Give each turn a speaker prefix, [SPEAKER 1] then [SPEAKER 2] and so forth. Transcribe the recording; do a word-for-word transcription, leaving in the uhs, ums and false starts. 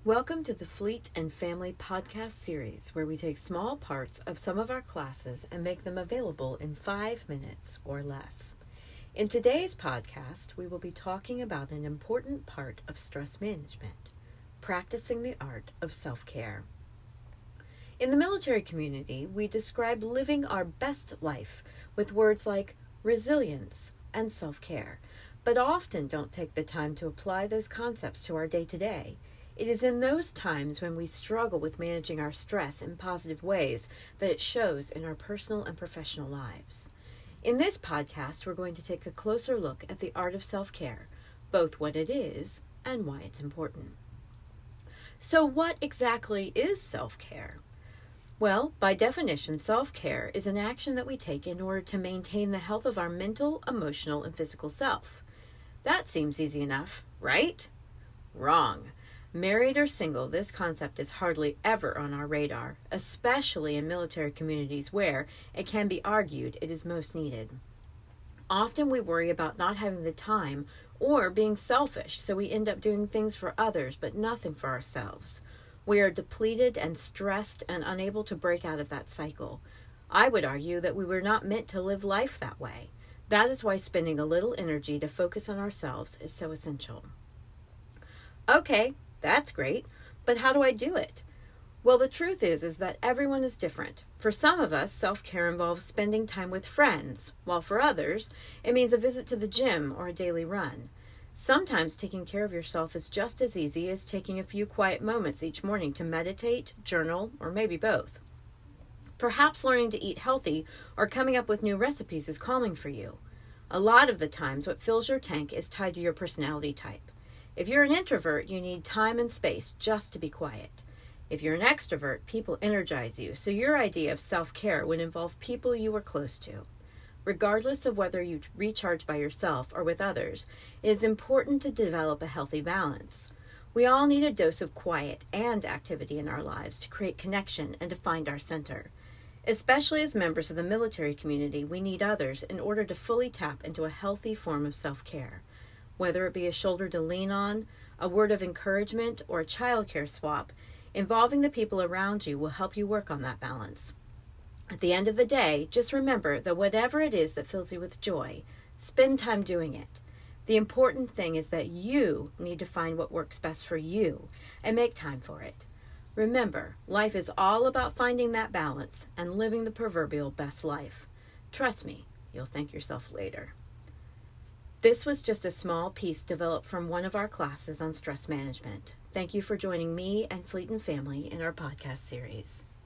[SPEAKER 1] Welcome to the Fleet and Family podcast series, where we take small parts of some of our classes and make them available in five minutes or less. In today's podcast, we will be talking about an important part of stress management, practicing the art of self-care. In the military community, we describe living our best life with words like resilience and self-care, but often don't take the time to apply those concepts to our day-to-day. It is in those times when we struggle with managing our stress in positive ways that it shows in our personal and professional lives. In this podcast, we're going to take a closer look at the art of self-care, both what it is and why it's important. So what exactly is self-care? Well, by definition, self-care is an action that we take in order to maintain the health of our mental, emotional, and physical self. That seems easy enough, right? Wrong. Married or single, this concept is hardly ever on our radar, especially in military communities where, it can be argued, it is most needed. Often we worry about not having the time or being selfish, so we end up doing things for others but nothing for ourselves. We are depleted and stressed and unable to break out of that cycle. I would argue that we were not meant to live life that way. That is why spending a little energy to focus on ourselves is so essential. Okay. That's great, but how do I do it? Well, the truth is, is that everyone is different. For some of us, self-care involves spending time with friends, while for others, it means a visit to the gym or a daily run. Sometimes taking care of yourself is just as easy as taking a few quiet moments each morning to meditate, journal, or maybe both. Perhaps learning to eat healthy or coming up with new recipes is calling for you. A lot of the times, what fills your tank is tied to your personality type. If you're an introvert, you need time and space just to be quiet. If you're an extrovert, people energize you, so your idea of self-care would involve people you are close to. Regardless of whether you recharge by yourself or with others, it is important to develop a healthy balance. We all need a dose of quiet and activity in our lives to create connection and to find our center. Especially as members of the military community, we need others in order to fully tap into a healthy form of self-care. Whether it be a shoulder to lean on, a word of encouragement, or a childcare swap, involving the people around you will help you work on that balance. At the end of the day, just remember that whatever it is that fills you with joy, spend time doing it. The important thing is that you need to find what works best for you and make time for it. Remember, life is all about finding that balance and living the proverbial best life. Trust me, you'll thank yourself later. This was just a small piece developed from one of our classes on stress management. Thank you for joining me and Fleet and Family in our podcast series.